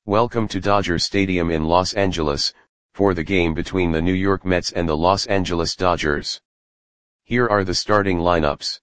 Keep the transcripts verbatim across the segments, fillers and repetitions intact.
Welcome to Dodger Stadium in Los Angeles, for the game between the New York Mets and the Los Angeles Dodgers. Here are the starting lineups.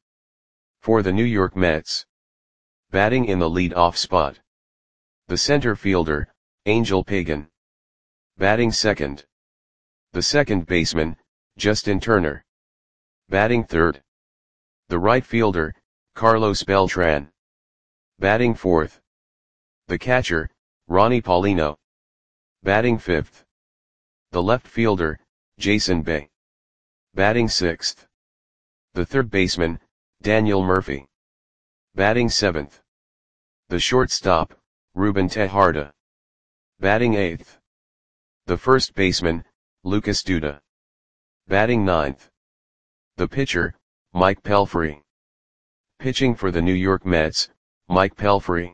For the New York Mets. Batting in the lead-off spot. The center fielder, Angel Pagan. Batting second. The second baseman, Justin Turner. Batting third. The right fielder, Carlos Beltran. Batting fourth. The catcher, Ronnie Paulino. Batting fifth. The left fielder, Jason Bay. Batting sixth. The third baseman, Daniel Murphy. Batting seventh. The shortstop, Ruben Tejada. Batting eighth. The first baseman, Lucas Duda. Batting ninth. The pitcher, Mike Pelfrey. Pitching for the New York Mets, Mike Pelfrey.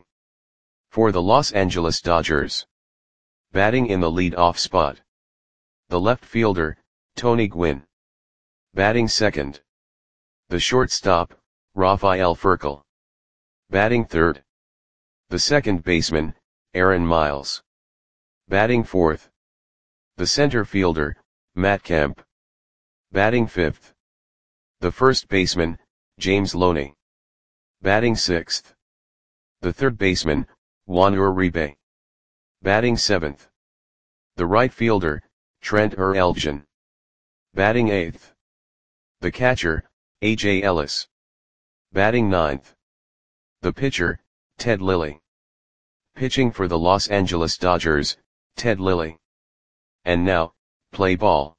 For the Los Angeles Dodgers. Batting in the lead-off spot. The left fielder, Tony Gwynn. Batting second. The shortstop, Rafael Furcal. Batting third. The second baseman, Aaron Miles. Batting fourth. The center fielder, Matt Kemp. Batting fifth. The first baseman, James Loney. Batting sixth. The third baseman, Juan Uribe. Batting seventh. The right fielder, Trent Ereljan. Batting eighth. The catcher, A J Ellis. Batting ninth. The pitcher, Ted Lilly. Pitching for the Los Angeles Dodgers, Ted Lilly. And now, play ball.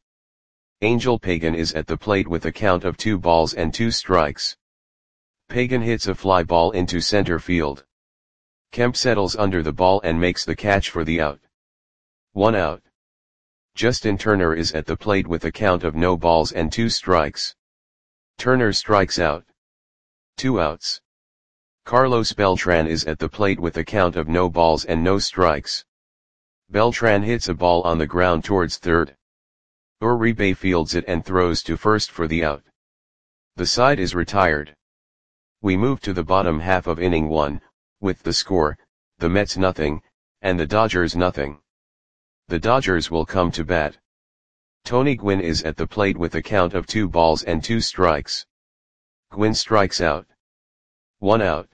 Angel Pagan is at the plate with a count of two balls and two strikes. Pagan hits a fly ball into center field. Kemp settles under the ball and makes the catch for the out. One out. Justin Turner is at the plate with a count of no balls and two strikes. Turner strikes out. Two outs. Carlos Beltran is at the plate with a count of no balls and no strikes. Beltran hits a ball on the ground towards third. Uribe fields it and throws to first for the out. The side is retired. We move to the bottom half of inning one, with the score, the Mets nothing, and the Dodgers nothing. The Dodgers will come to bat. Tony Gwynn is at the plate with a count of two balls and two strikes. Gwynn strikes out. One out.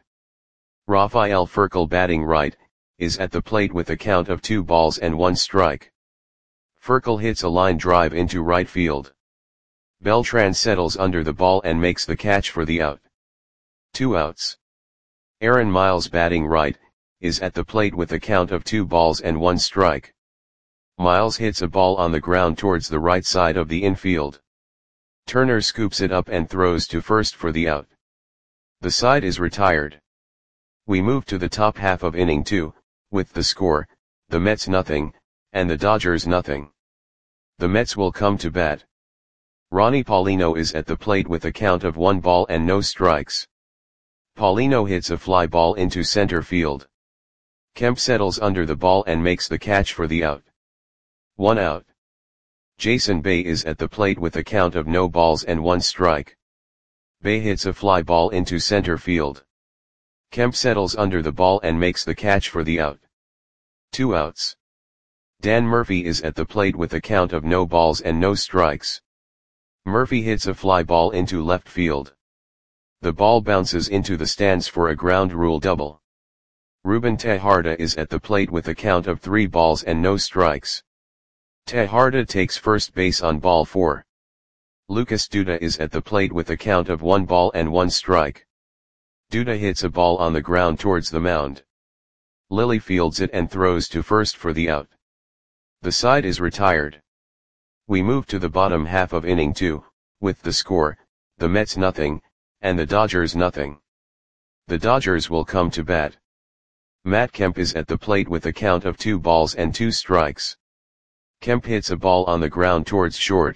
Rafael Furcal, batting right, is at the plate with a count of two balls and one strike. Furcal hits a line drive into right field. Beltran settles under the ball and makes the catch for the out. Two outs. Aaron Miles, batting right, is at the plate with a count of two balls and one strike. Miles hits a ball on the ground towards the right side of the infield. Turner scoops it up and throws to first for the out. The side is retired. We move to the top half of inning two, with the score, the Mets nothing, and the Dodgers nothing. The Mets will come to bat. Ronnie Paulino is at the plate with a count of one ball and no strikes. Paulino hits a fly ball into center field. Kemp settles under the ball and makes the catch for the out. One out. Jason Bay is at the plate with a count of no balls and one strike. Bay hits a fly ball into center field. Kemp settles under the ball and makes the catch for the out. Two outs. Dan Murphy is at the plate with a count of no balls and no strikes. Murphy hits a fly ball into left field. The ball bounces into the stands for a ground rule double. Ruben Tejada is at the plate with a count of three balls and no strikes. Tejada takes first base on ball four. Lucas Duda is at the plate with a count of one ball and one strike. Duda hits a ball on the ground towards the mound. Lilly fields it and throws to first for the out. The side is retired. We move to the bottom half of inning two, with the score, the Mets nothing, and the Dodgers nothing. The Dodgers will come to bat. Matt Kemp is at the plate with a count of two balls and two strikes. Kemp hits a ball on the ground towards short.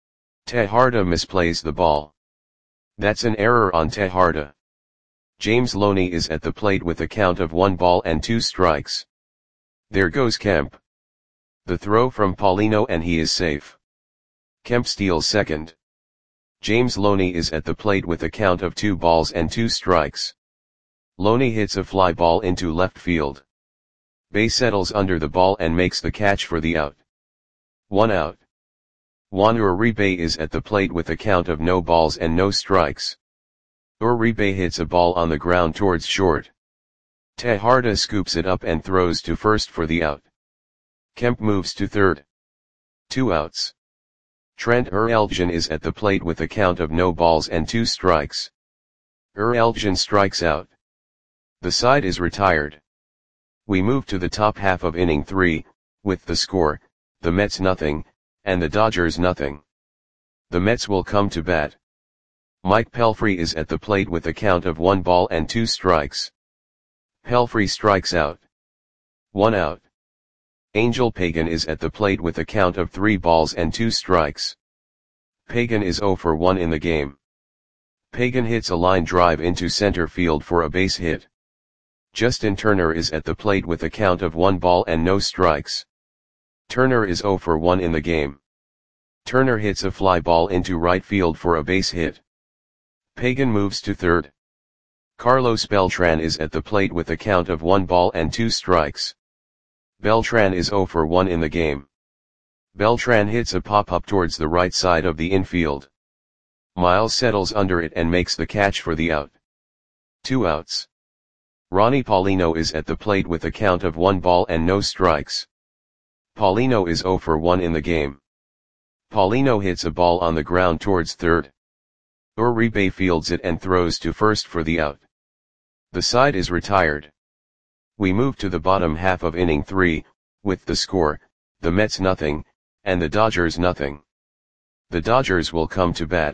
Tejada misplays the ball. That's an error on Tejada. James Loney is at the plate with a count of one ball and two strikes. There goes Kemp. The throw from Paulino and he is safe. Kemp steals second. James Loney is at the plate with a count of two balls and two strikes. Loney hits a fly ball into left field. Bay settles under the ball and makes the catch for the out. One out. Juan Uribe is at the plate with a count of no balls and no strikes. Uribe hits a ball on the ground towards short. Tejada scoops it up and throws to first for the out. Kemp moves to third. Two outs. Trent Ereljan is at the plate with a count of no balls and two strikes. Ereljan strikes out. The side is retired. We move to the top half of inning three, with the score, the Mets nothing, and the Dodgers nothing. The Mets will come to bat. Mike Pelfrey is at the plate with a count of one ball and two strikes. Pelfrey strikes out. One out. Angel Pagan is at the plate with a count of three balls and two strikes. Pagan is zero for one in the game. Pagan hits a line drive into center field for a base hit. Justin Turner is at the plate with a count of one ball and no strikes. Turner is zero for one in the game. Turner hits a fly ball into right field for a base hit. Pagan moves to third. Carlos Beltran is at the plate with a count of one ball and two strikes. Beltran is zero for one in the game. Beltran hits a pop-up towards the right side of the infield. Miles settles under it and makes the catch for the out. Two outs. Ronnie Paulino is at the plate with a count of one ball and no strikes. Paulino is zero for one in the game. Paulino hits a ball on the ground towards third. Uribe fields it and throws to first for the out. The side is retired. We move to the bottom half of inning three, with the score, the Mets nothing, and the Dodgers nothing. The Dodgers will come to bat.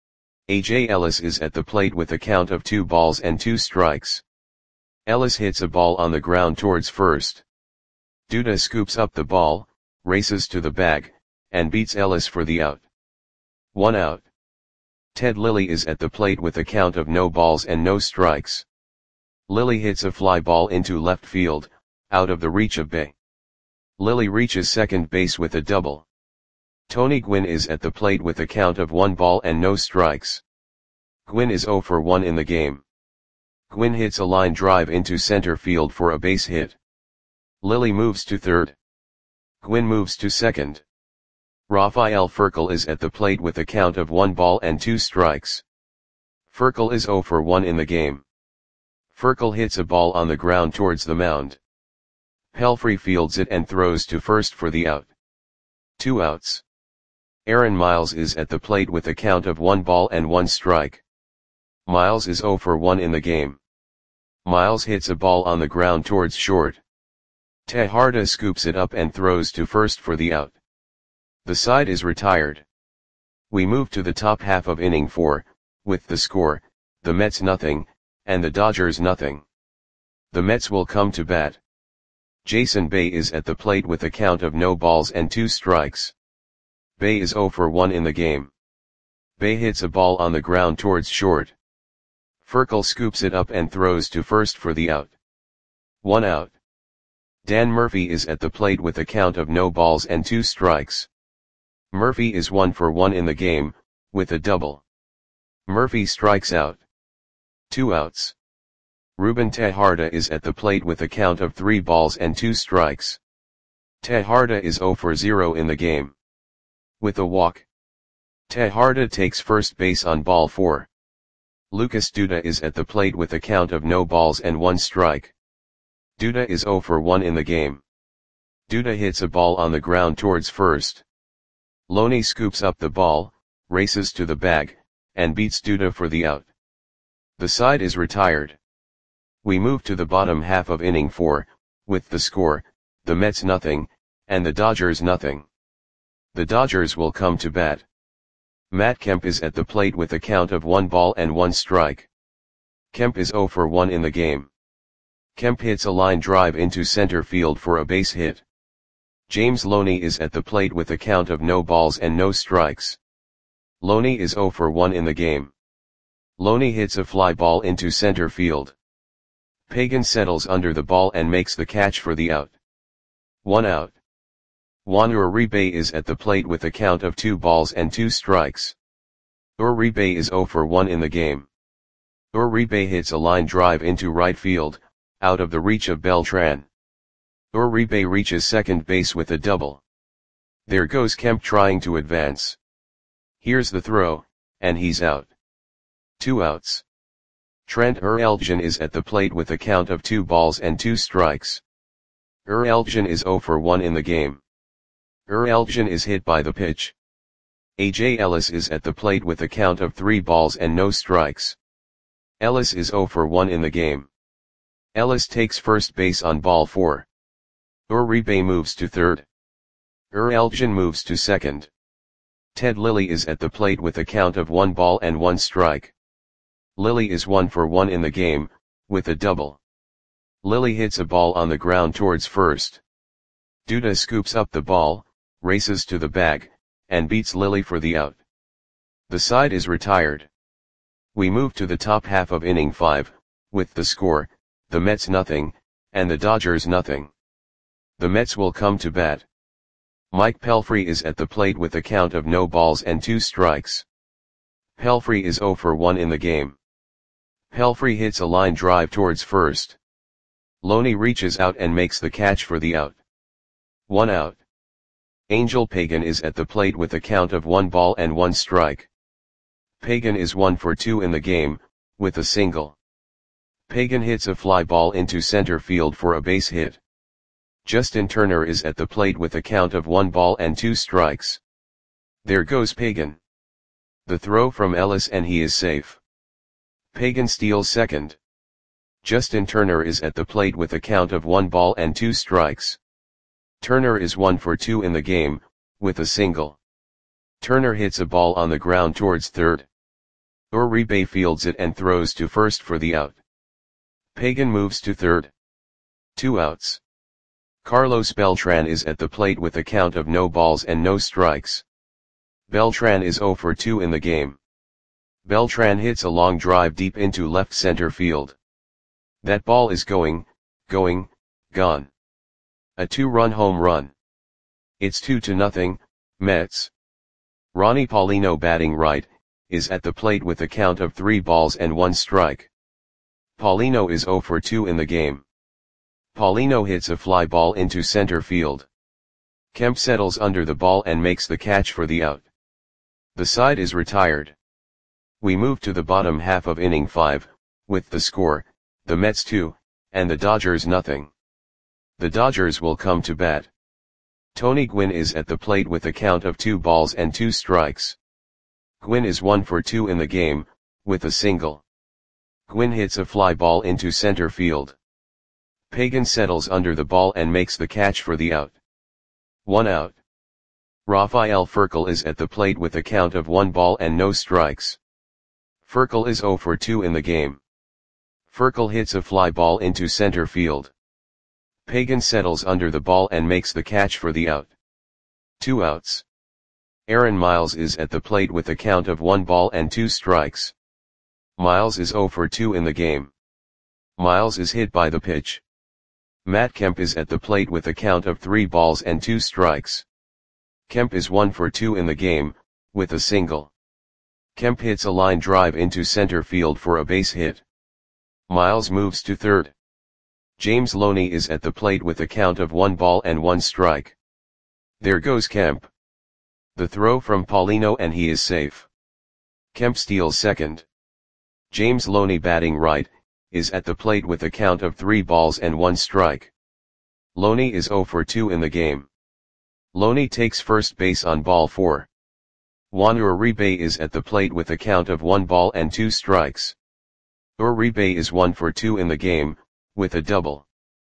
A J Ellis is at the plate with a count of two balls and two strikes. Ellis hits a ball on the ground towards first. Duda scoops up the ball, races to the bag, and beats Ellis for the out. One out. Ted Lilly is at the plate with a count of no balls and no strikes. Lilly hits a fly ball into left field, out of the reach of Bay. Lilly reaches second base with a double. Tony Gwynn is at the plate with a count of one ball and no strikes. Gwynn is zero for one in the game. Gwynn hits a line drive into center field for a base hit. Lilly moves to third. Gwynn moves to second. Rafael Furcal is at the plate with a count of one ball and two strikes. Furcal is zero for one in the game. Furcal hits a ball on the ground towards the mound. Pelfrey fields it and throws to first for the out. Two outs. Aaron Miles is at the plate with a count of one ball and one strike. Miles is zero for one in the game. Miles hits a ball on the ground towards short. Tejada scoops it up and throws to first for the out. The side is retired. We move to the top half of inning four, with the score, the Mets nothing, and the Dodgers nothing. The Mets will come to bat. Jason Bay is at the plate with a count of no balls and two strikes. Bay is zero for one in the game. Bay hits a ball on the ground towards short. Furcal scoops it up and throws to first for the out. One out. Dan Murphy is at the plate with a count of no balls and two strikes. Murphy is one for one in the game, with a double. Murphy strikes out. Two outs. Ruben Tejada is at the plate with a count of three balls and two strikes. Tejada is zero for zero in the game. With a walk. Tejada takes first base on ball four. Lucas Duda is at the plate with a count of no balls and one strike. Duda is zero for one in the game. Duda hits a ball on the ground towards first. Loney scoops up the ball, races to the bag, and beats Duda for the out. The side is retired. We move to the bottom half of inning four, with the score, the Mets nothing, and the Dodgers nothing. The Dodgers will come to bat. Matt Kemp is at the plate with a count of one ball and one strike. Kemp is zero for one in the game. Kemp hits a line drive into center field for a base hit. James Loney is at the plate with a count of no balls and no strikes. Loney is zero for one in the game. Loney hits a fly ball into center field. Pagan settles under the ball and makes the catch for the out. One out. Juan Uribe is at the plate with a count of two balls and two strikes. Uribe is zero for one in the game. Uribe hits a line drive into right field, out of the reach of Beltran. Uribe reaches second base with a double. There goes Kemp trying to advance. Here's the throw, and he's out. Two outs. Trent Ereljan is at the plate with a count of two balls and two strikes. Ereljan is oh for one in the game. Ereljan is hit by the pitch. A J Ellis is at the plate with a count of three balls and no strikes. Ellis is oh for one in the game. Ellis takes first base on ball four. Uribe moves to third. Ereljan moves to second. Ted Lilly is at the plate with a count of one ball and one strike. Lilly is one for one in the game, with a double. Lilly hits a ball on the ground towards first. Duda scoops up the ball, races to the bag, and beats Lilly for the out. The side is retired. We move to the top half of inning five, with the score, the Mets nothing, and the Dodgers nothing. The Mets will come to bat. Mike Pelfrey is at the plate with a count of no balls and two strikes. Pelfrey is oh for one in the game. Pelfrey hits a line drive towards first. Loney reaches out and makes the catch for the out. One out. Angel Pagan is at the plate with a count of one ball and one strike. Pagan is one for two in the game, with a single. Pagan hits a fly ball into center field for a base hit. Justin Turner is at the plate with a count of one ball and two strikes. There goes Pagan. The throw from Ellis and he is safe. Pagan steals second. Justin Turner is at the plate with a count of one ball and two strikes. Turner is one for two in the game, with a single. Turner hits a ball on the ground towards third. Uribe fields it and throws to first for the out. Pagan moves to third. Two outs. Carlos Beltran is at the plate with a count of no balls and no strikes. Beltran is oh for two in the game. Beltran hits a long drive deep into left center field. That ball is going, going, gone. A two-run home run. It's two to nothing, Mets. Ronnie Paulino batting right, is at the plate with a count of three balls and one strike. Paulino is oh for two in the game. Paulino hits a fly ball into center field. Kemp settles under the ball and makes the catch for the out. The side is retired. We move to the bottom half of inning five, with the score, the Mets two, and the Dodgers nothing. The Dodgers will come to bat. Tony Gwynn is at the plate with a count of two balls and two strikes. Gwynn is one for two in the game, with a single. Gwynn hits a fly ball into center field. Pagan settles under the ball and makes the catch for the out. One out. Rafael Furcal is at the plate with a count of one ball and no strikes. Furcal is oh for two in the game. Furcal hits a fly ball into center field. Pagan settles under the ball and makes the catch for the out. Two outs. Aaron Miles is at the plate with a count of one ball and two strikes. Miles is oh for two in the game. Miles is hit by the pitch. Matt Kemp is at the plate with a count of three balls and two strikes. Kemp is one for two in the game, with a single. Kemp hits a line drive into center field for a base hit. Miles moves to third. James Loney is at the plate with a count of one ball and one strike. There goes Kemp. The throw from Paulino and he is safe. Kemp steals second. James Loney batting right, is at the plate with a count of three balls and one strike. Loney is oh for two in the game. Loney takes first base on ball four. Juan Uribe is at the plate with a count of one ball and two strikes. Uribe is one for two in the game, with a double.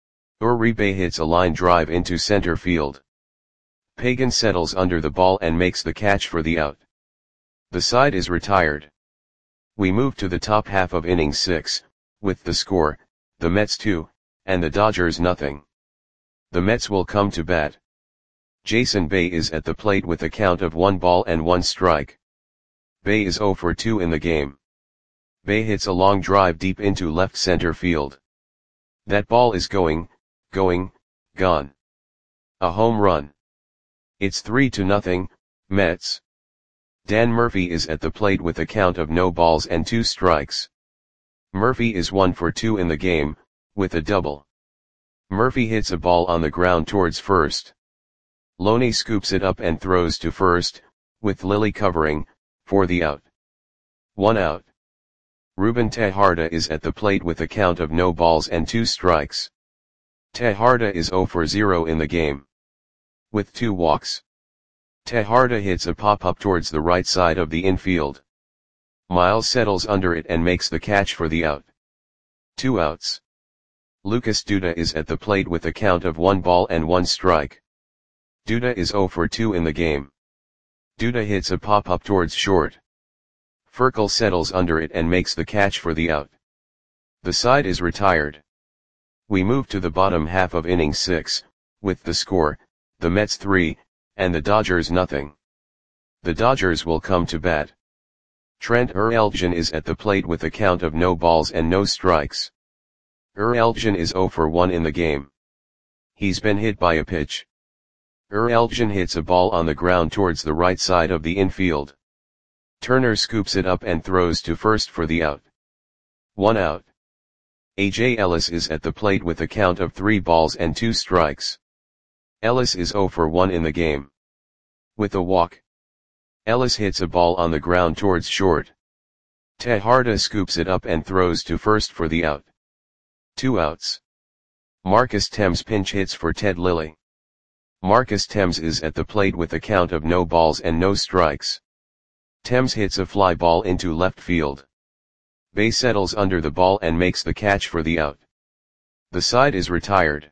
Uribe hits a line drive into center field. Pagan settles under the ball and makes the catch for the out. The side is retired. We move to the top half of inning six, with the score, the Mets two, and the Dodgers nothing. The Mets will come to bat. Jason Bay is at the plate with a count of one ball and one strike. Bay is oh for two in the game. Bay hits a long drive deep into left center field. That ball is going, going, gone. A home run. It's three to nothing, Mets. Dan Murphy is at the plate with a count of no balls and two strikes. Murphy is one for two in the game, with a double. Murphy hits a ball on the ground towards first. Loney scoops it up and throws to first, with Lily covering, for the out. One out. Ruben Tejada is at the plate with a count of no balls and two strikes. Tejada is zero for zero in the game. With two walks. Tejada hits a pop-up towards the right side of the infield. Miles settles under it and makes the catch for the out. Two outs. Lucas Duda is at the plate with a count of one ball and one strike. Duda is zero for two in the game. Duda hits a pop-up towards short. Furcal settles under it and makes the catch for the out. The side is retired. We move to the bottom half of inning six, with the score, the Mets three, and the Dodgers nothing. The Dodgers will come to bat. Trent Ereljan is at the plate with a count of no balls and no strikes. Ereljan is zero for one in the game. He's been hit by a pitch. Ereljan hits a ball on the ground towards the right side of the infield. Turner scoops it up and throws to first for the out. One out. A J Ellis is at the plate with a count of three balls and two strikes. Ellis is zero for one in the game. With a walk. Ellis hits a ball on the ground towards short. Tejada scoops it up and throws to first for the out. Two outs. Marcus Thames pinch hits for Ted Lilly. Marcus Thames is at the plate with a count of no balls and no strikes. Thames hits a fly ball into left field. Bay settles under the ball and makes the catch for the out. The side is retired.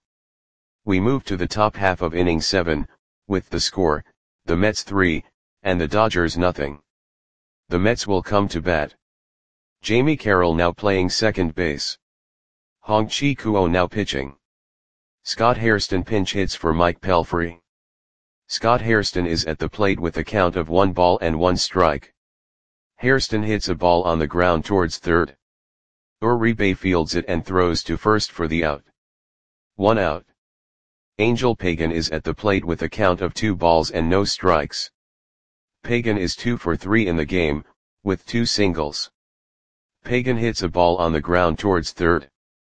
We move to the top half of inning seven, with the score, the Mets three, and the Dodgers nothing. The Mets will come to bat. Jamie Carroll now playing second base. Hong-Chi Kuo now pitching. Scott Hairston pinch hits for Mike Pelfrey. Scott Hairston is at the plate with a count of one ball and one strike. Hairston hits a ball on the ground towards third. Uribe fields it and throws to first for the out. One out. Angel Pagan is at the plate with a count of two balls and no strikes. Pagan is two for three in the game, with two singles. Pagan hits a ball on the ground towards third.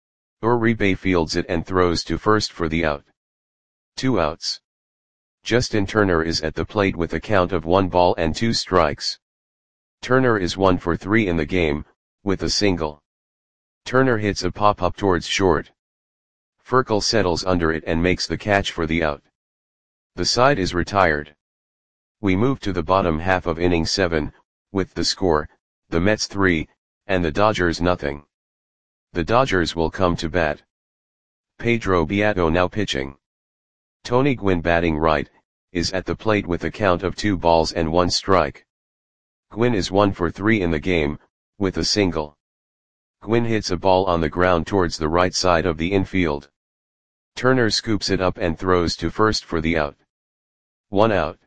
Uribe fields it and throws to first for the out. Two outs. Justin Turner is at the plate with a count of one ball and two strikes. Turner is one for three in the game, with a single. Turner hits a pop-up towards short. Furcal settles under it and makes the catch for the out. The side is retired. We move to the bottom half of inning seven, with the score, the Mets three, and the Dodgers nothing. The Dodgers will come to bat. Pedro Beato now pitching. Tony Gwynn batting right, is at the plate with a count of two balls and one strike. Gwynn is one for three in the game, with a single. Gwynn hits a ball on the ground towards the right side of the infield. Turner scoops it up and throws to first for the out. One out.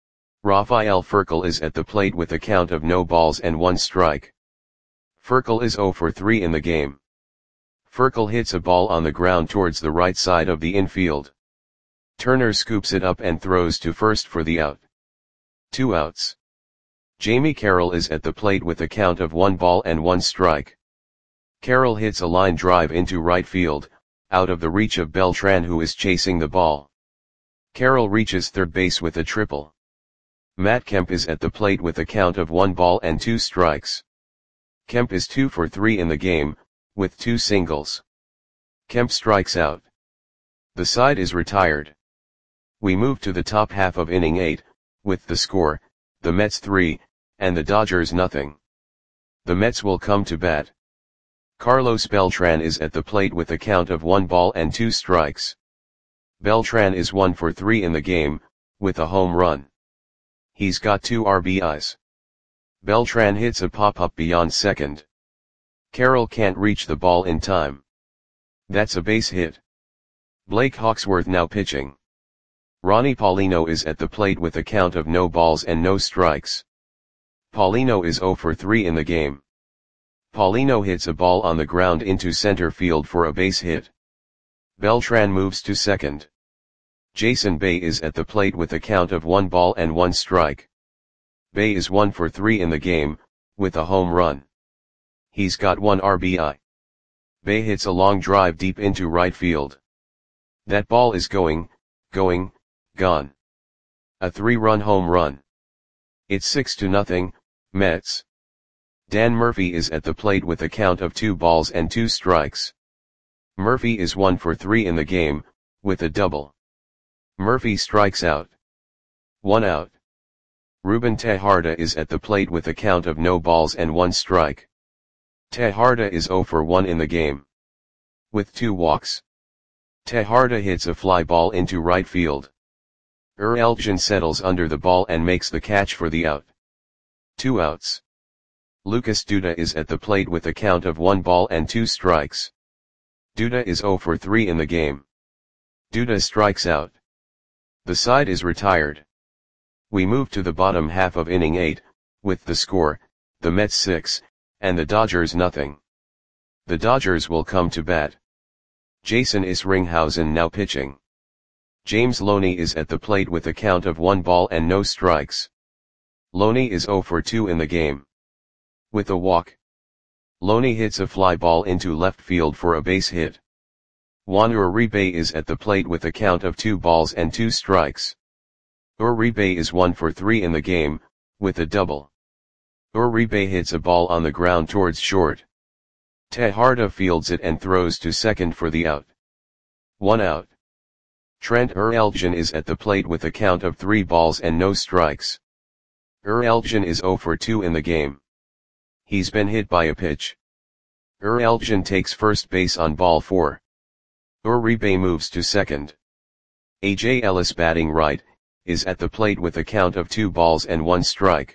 Rafael Furcal is at the plate with a count of no balls and one strike. Furcal is zero for three in the game. Furcal hits a ball on the ground towards the right side of the infield. Turner scoops it up and throws to first for the out. Two outs. Jamie Carroll is at the plate with a count of one ball and one strike. Carroll hits a line drive into right field, out of the reach of Beltran, who is chasing the ball. Carroll reaches third base with a triple. Matt Kemp is at the plate with a count of one ball and two strikes. Kemp is two for three in the game, with two singles. Kemp strikes out. The side is retired. We move to the top half of inning eight, with the score, the Mets three, and the Dodgers nothing. The Mets will come to bat. Carlos Beltran is at the plate with a count of one ball and two strikes. Beltran is one for three in the game, with a home run. He's got two R B Is. Beltran hits a pop-up beyond second. Carroll can't reach the ball in time. That's a base hit. Blake Hawksworth now pitching. Ronnie Paulino is at the plate with a count of no balls and no strikes. Paulino is zero for three in the game. Paulino hits a ball on the ground into center field for a base hit. Beltran moves to second. Jason Bay is at the plate with a count of one ball and one strike. Bay is one for three in the game, with a home run. He's got one R B I. Bay hits a long drive deep into right field. That ball is going, going, gone. A three-run home run. It's six to nothing, Mets. Dan Murphy is at the plate with a count of two balls and two strikes. Murphy is one for three in the game, with a double. Murphy strikes out. One out. Ruben Tejada is at the plate with a count of no balls and one strike. Tejada is zero for one in the game. With two walks. Tejada hits a fly ball into right field. Ereljan settles under the ball and makes the catch for the out. Two outs. Lucas Duda is at the plate with a count of one ball and two strikes. Duda is zero for three in the game. Duda strikes out. The side is retired. We move to the bottom half of inning eight, with the score, the Mets six, and the Dodgers nothing. The Dodgers will come to bat. Jason Isringhausen now pitching. James Loney is at the plate with a count of one ball and no strikes. Loney is zero for two in the game. With a walk. Loney hits a fly ball into left field for a base hit. Juan Uribe is at the plate with a count of two balls and two strikes. Uribe is one for three in the game, with a double. Uribe hits a ball on the ground towards short. Tejada fields it and throws to second for the out. One out. Trent Ereljan is at the plate with a count of three balls and no strikes. Ereljan is zero for two in the game. He's been hit by a pitch. Ereljan takes first base on ball four. Uribe moves to second. A J Ellis batting right, is at the plate with a count of two balls and one strike.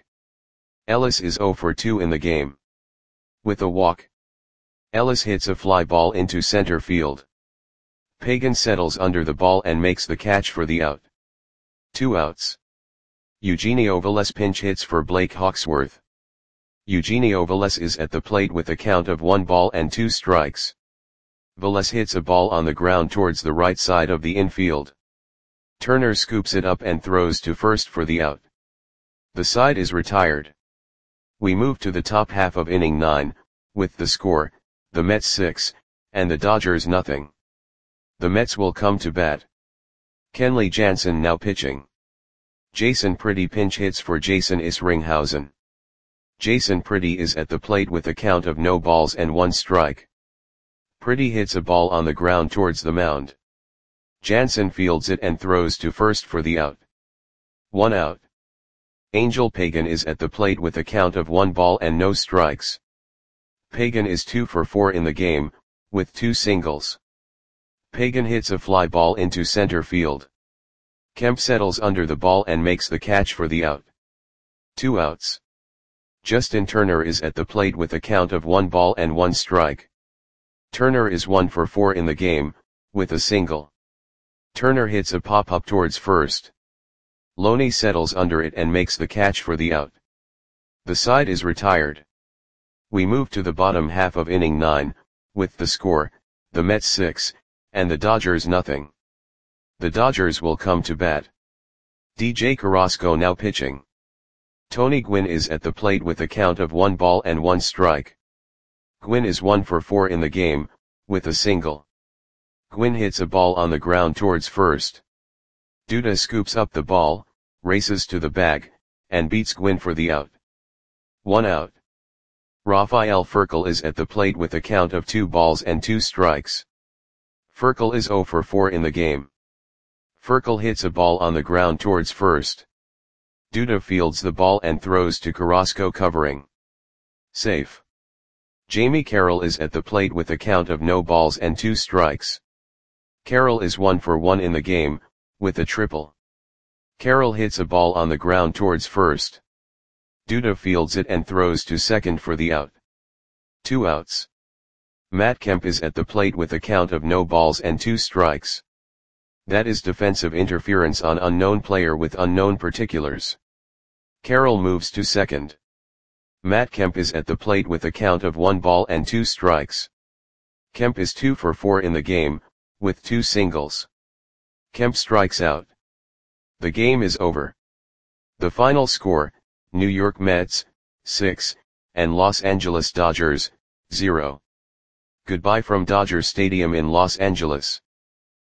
Ellis is zero for two in the game. With a walk. Ellis hits a fly ball into center field. Pagan settles under the ball and makes the catch for the out. Two outs. Eugenio Velez pinch hits for Blake Hawksworth. Eugenio Velez is at the plate with a count of one ball and two strikes. Velez hits a ball on the ground towards the right side of the infield. Turner scoops it up and throws to first for the out. The side is retired. We move to the top half of inning nine, with the score, the Mets six, and the Dodgers nothing. The Mets will come to bat. Kenley Jansen now pitching. Jason Pretty pinch hits for Jason Isringhausen. Jason Pretty is at the plate with a count of no balls and one strike. Pretty hits a ball on the ground towards the mound. Jansen fields it and throws to first for the out. One out. Angel Pagan is at the plate with a count of one ball and no strikes. Pagan is two for four in the game, with two singles. Pagan hits a fly ball into center field. Kemp settles under the ball and makes the catch for the out. Two outs. Justin Turner is at the plate with a count of one ball and one strike. Turner is one for four in the game, with a single. Turner hits a pop-up towards first. Loney settles under it and makes the catch for the out. The side is retired. We move to the bottom half of inning nine, with the score, the Mets six, and the Dodgers nothing. The Dodgers will come to bat. D J Carrasco now pitching. Tony Gwynn is at the plate with a count of one ball and one strike. Gwynn is one for four in the game, with a single. Gwynn hits a ball on the ground towards first. Duda scoops up the ball, races to the bag, and beats Gwynn for the out. One out. Rafael Furcal is at the plate with a count of two balls and two strikes. Furcal is zero for four in the game. Furcal hits a ball on the ground towards first. Duda fields the ball and throws to Carrasco covering. Safe. Jamie Carroll is at the plate with a count of no balls and two strikes. Carroll is one for one in the game, with a triple. Carroll hits a ball on the ground towards first. Duda fields it and throws to second for the out. Two outs. Matt Kemp is at the plate with a count of no balls and two strikes. That is defensive interference on unknown player with unknown particulars. Carroll moves to second. Matt Kemp is at the plate with a count of one ball and two strikes. Kemp is two for four in the game, with two singles. Kemp strikes out. The game is over. The final score, New York Mets, six, and Los Angeles Dodgers, zero. Goodbye from Dodger Stadium in Los Angeles.